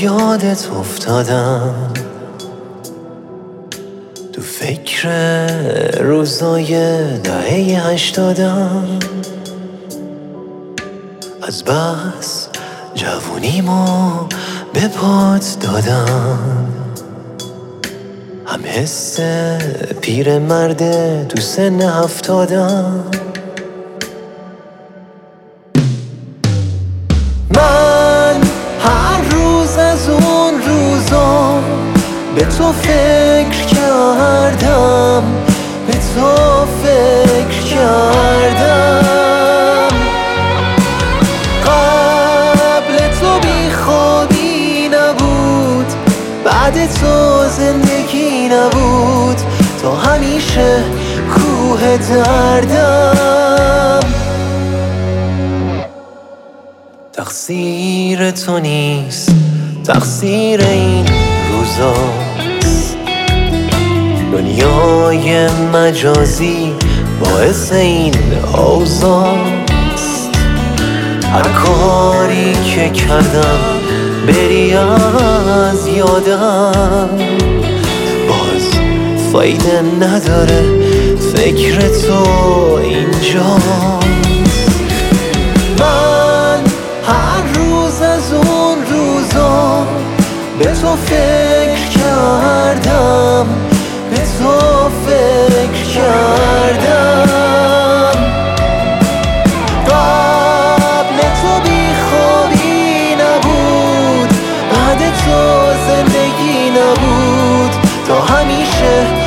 یادت افتادم، تو فکر روزای دهه 80م، از بس جوونیمو به پات دادم، هم حس پیر مرده تو سن 70م. من هر روز از اون روزا به تو فکر کردم، به تو فکر کردم. قبل تو بی خوابی نبود، بعد تو زندگی نبود، تو همیشه کوه دردم. تقصیر تو نیست، تقصیر این روزاست، دنیای مجازی باعث این اوضاعست. هر کاری که کردم بری از یادم، باز فایده نداره، فکر تو اینجاست. من هر روز از اون روزا به تو فکر کردم، به تو فکر کردم. قبل تو بی خوابی نبود، بعد تو زندگی نبود، تو همیشه